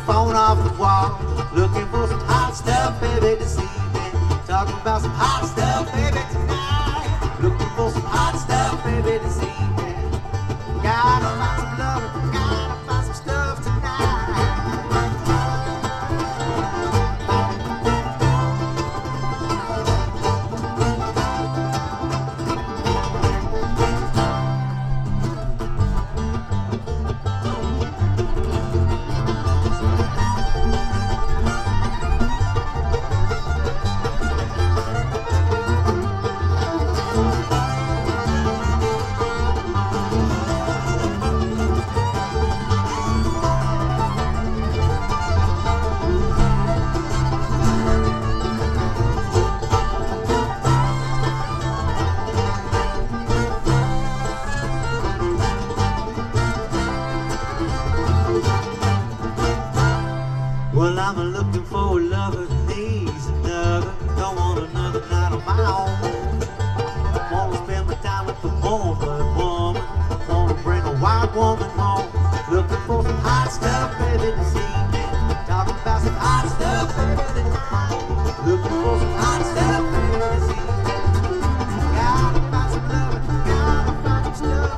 phone off the wall, looking for some hot stuff, baby, this evening. Talking about some hot stuff, baby, tonight. Looking for some hot stuff, baby, this evening. Gotta find some love, gotta find some stuff tonight. Well, I'm looking for a lover that needs another. Don't want another night on my own. Wanna spend my time with a woman, wanna bring a white woman home. Looking for some hot stuff, baby, this evening. Talking about some hot stuff, baby, tonight. Looking for some hot stuff, baby, this evening. Gotta find some love, gotta find some stuff.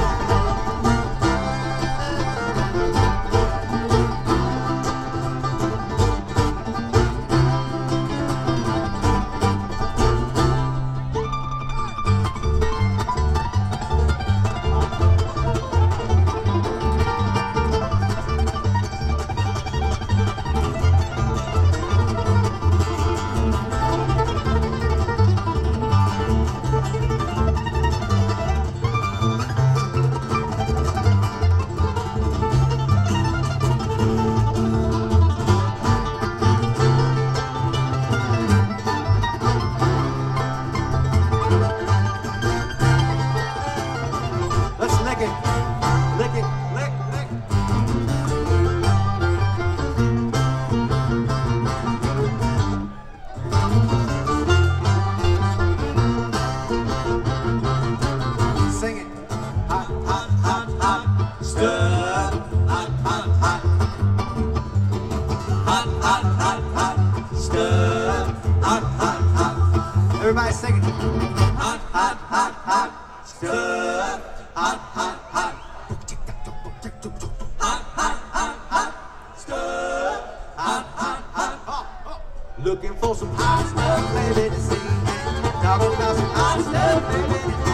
Let's lick it, lick it, lick, lick. Sing it. Hot, hot, hot, hot stuff. Hot, hot, hot. Hot, hot, hot, hot stuff. Hot, hot, hot. Everybody sing it. Hot, hot, hot, hot stuff. Hot, hot, hot. Hot, hot, hot, hot stuff. Hot, hot, hot. Looking for some hot stuff, baby, this evening. Talking about some hot stuff, baby.